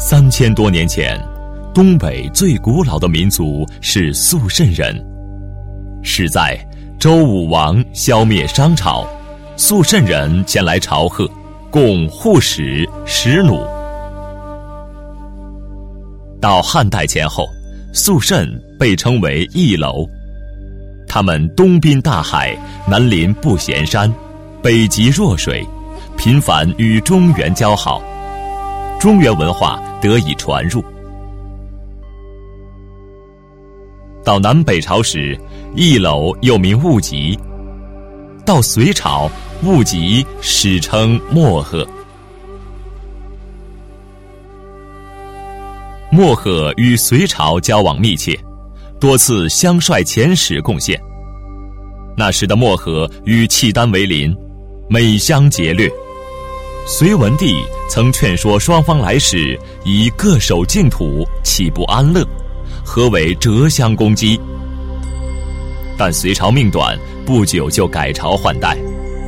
3000多年前，东北最古老的民族是肃慎人。是在周武王消灭商朝，肃慎人前来朝贺，共护使10弩。到汉代前后，肃慎被称为义楼。他们东濒大海，南临不咸山，北极弱水，频繁与中原交好，中原文化得以传入。到南北朝时，义楼又名务集。到隋朝，务集史称漠河。漠河与隋朝交往密切，多次相率遣使贡献。那时的漠河与契丹为邻，美相劫掠。隋文帝曾劝说双方来使以各守净土，岂不安乐？何为折相攻击？但隋朝命短，不久就改朝换代。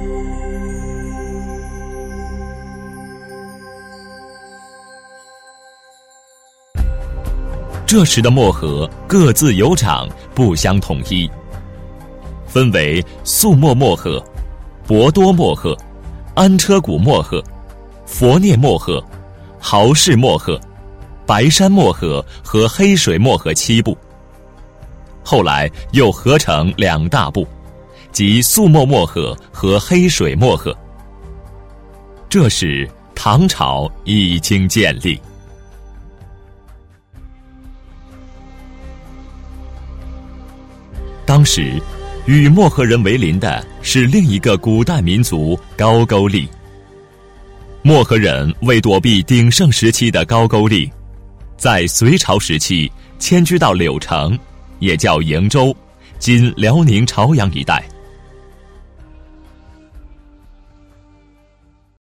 这时的漠河各自有长，不相统一，分为肃漠漠河、博多漠河、安车古漠河、佛聂漠河、豪氏漠河、白山漠河和黑水漠河7部。后来又合成2大部，即肃漠漠河和黑水漠河。这时唐朝已经建立。当时与漠河人为邻的是另一个古代民族高句丽。漠河人为躲避鼎盛时期的高句丽，在隋朝时期迁居到柳城，也叫瀛州，今辽宁朝阳一带。